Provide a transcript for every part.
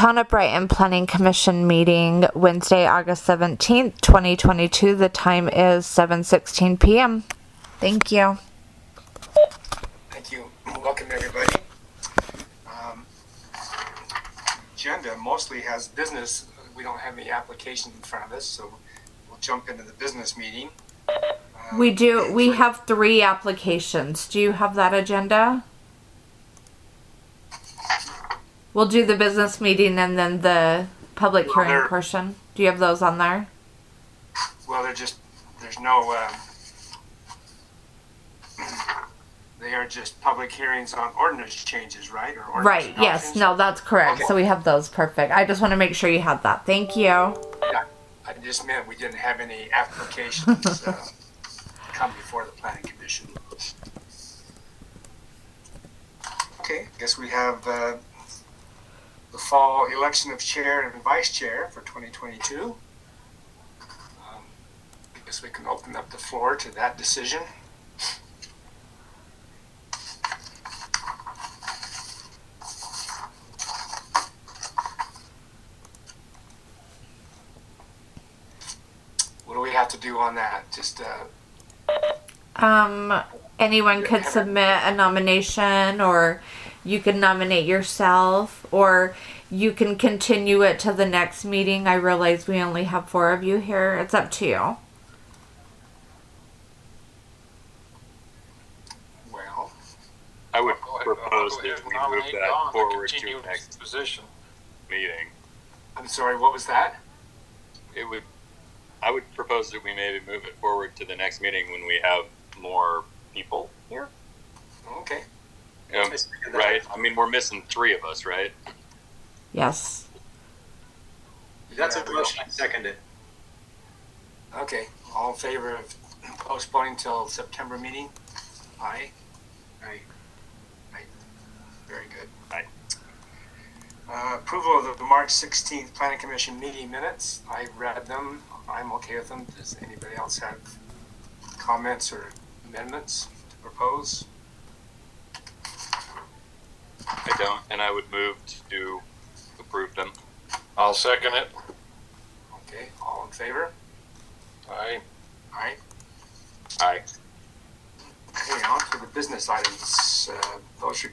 Town of Brighton Planning Commission meeting Wednesday, August 17th, 2022. The time is 7:16 p.m. Thank you. Thank you. Welcome, everybody. Agenda mostly has business. We don't have any application in front of us, so we'll jump into the business meeting. We do. We have 3 applications. Do you have that agenda? We'll do the business meeting and then the public hearing portion. Do you have those on there? Well, there's no, they are just public hearings on ordinance changes, right? Or right, yes. No, that's correct. Okay. So we have those. Perfect. I just want to make sure you had that. Thank you. Yeah, I just meant we didn't have any applications come before the Planning Commission. Okay, I guess we have the fall election of chair and vice chair for 2022. I guess we can open up the floor to that decision. What do we have to do on that? Just anyone could submit a nomination, or you can nominate yourself, or you can continue it to the next meeting. I realize we only have 4 of you here. It's up to you. Well, I would propose that we move that forward to the next position meeting. I'm sorry, what was that? I would propose that we maybe move it forward to the next meeting when we have more people here. Okay. Right. I mean, we're missing 3 of us, right? Yes. That's a motion. I second it. Okay. All in favor of postponing till September meeting? Aye. Aye. Aye. Very good. Aye. Approval of the March 16th Planning Commission meeting minutes. I read them. I'm okay with them. Does anybody else have comments or amendments to propose? I don't, and I would move to approve them. I'll second it. Okay, all in favor? Aye. Aye. Aye. Okay, on to the business items. Those are,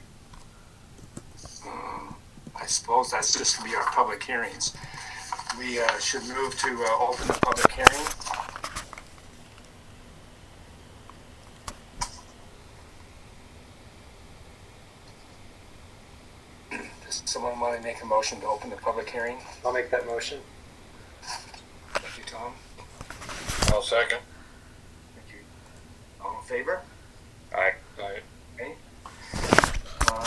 I suppose that's just going to be our public hearings. We should move to open the public hearing. Does someone want to make a motion to open the public hearing? I'll make that motion. Thank you, Tom. I'll second.